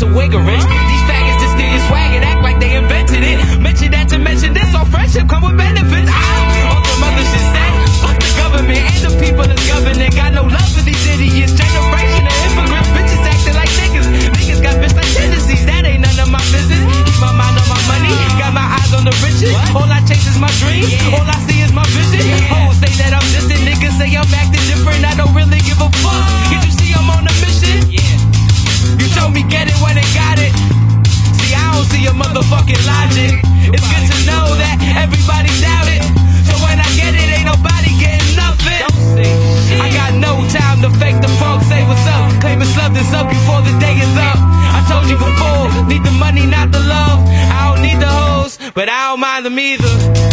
to wiggering. These faggots just steal your swag and act like they invented it. Mention that to mention this, all friendship come with benefits. On some other shit said, fuck the government and the people that's governing. Got no love for these idiots. Generation of hypocrites, bitches acting like niggas. Niggas got bitch like tendencies, that ain't none of my business. Keep my mind on my money, got my eyes on the riches. All I chase is my dreams, all I see is my vision. Hoes say that I'm distant, niggas say I'm acting different. I don't really give a fuck. Can't you see I'm on a mission? You told me get it when they got it. See, I don't see your motherfucking logic. It's good to know that everybody doubt it. So when I get it, ain't nobody getting nothing. I got no time to fake the funk, say what's up. Claim it's love that's up before the day is up. I told you before, need the money, not the love. I don't need the hoes, but I don't mind them either.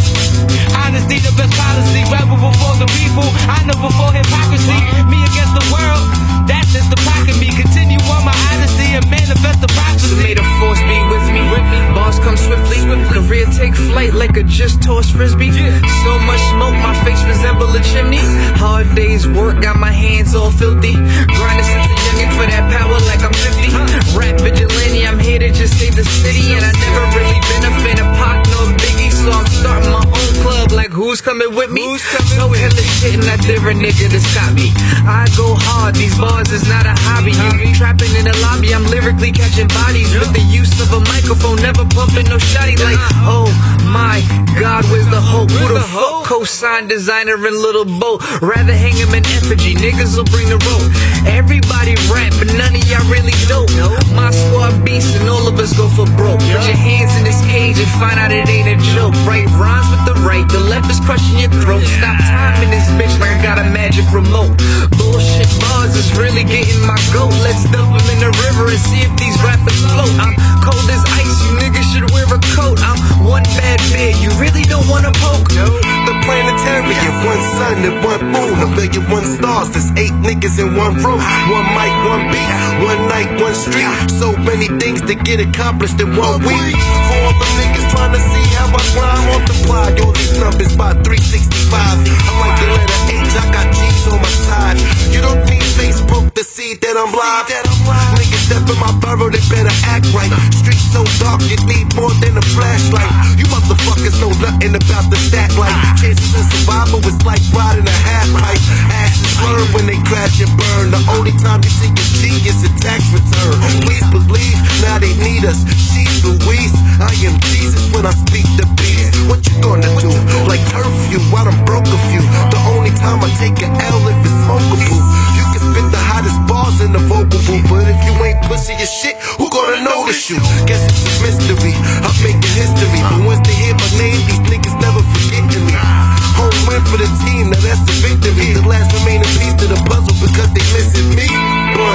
Honesty the best policy, rebel before the people, I know before hypocrisy. Me against the world, that's just the pocket me. Continue on my odyssey and manifest the prophecy. So may the force be with me, bars come swiftly. Career take flight like a just tossed frisbee. So much smoke, my face resemble a chimney. Hard days work, got my hands all filthy. Grinding since a youngin' for that power like I'm 50. Rap vigilante, I'm here to just save the city. And I never really been a fan of Pac nor Biggie, so I'm starting my own club like who's coming with me? So hella shit and I dare a nigga to stop me. I go hard, these bars is not a hobby. You be trapping in the lobby, I'm lyrically catching bodies with the use of a microphone, never pumping no shotty. Like, oh my God, where's the hope? Who the fuck co-sign designer and little boat? Rather hang him in effigy, niggas will bring the rope. Everybody rap, but none of y'all really dope. My squad beats and all of us go for broke. Put your hands in this cage and find out it ain't a joke. Right rhymes with the right, the left is crushing your throat. Stop timing this bitch like I got a magic remote. Bullshit bars is really getting my goat. Let's dump them in the river and see if these rappers float. I'm cold as ice, you niggas should wear a coat. I'm one bad beer, you really don't wanna poke. The planetarium, one sun and one moon, 1,000,001 stars. There's 8 niggas in one room, one mic, one beat, one night, one street. So many things to get accomplished in 1 week. For all the niggas trying to see how I grind, multiply all these numbers by 365. I'm like the letter H, I got G's on my side. You don't need Facebook to see that I'm live. Niggas step in my borough, they better act right. Streets so dark, you need more than a flashlight. You motherfuckers know nothing about the stack life. Chances of survival is like riding a half pipe. Ashes burn when they crash and burn. The only time you see your G is a tax return. Please believe, now they need us. She's Louise, I am Jesus when I speak the beast. What you gonna do? Like curfew, I done broke a few. The only time I take an L if it's smokable. You can spit the hottest bars in the vocal booth, but if you ain't pushing your shit, who gonna notice you? Guess it's a mystery, I'm making history. But once they hear my name, these niggas never forgetting me. Home win for the team, now that's the victory. The last remaining piece to the puzzle because they missing me. But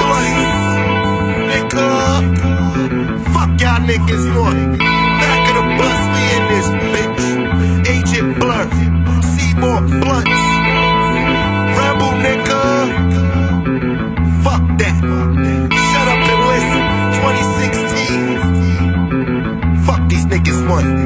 nigga, fuck y'all niggas want. Back of the bus, we in this bitch. Agent Blunt, Seymour Blunts, Rebel nigga. Fuck that. Shut up and listen. 2016. Fuck these niggas want.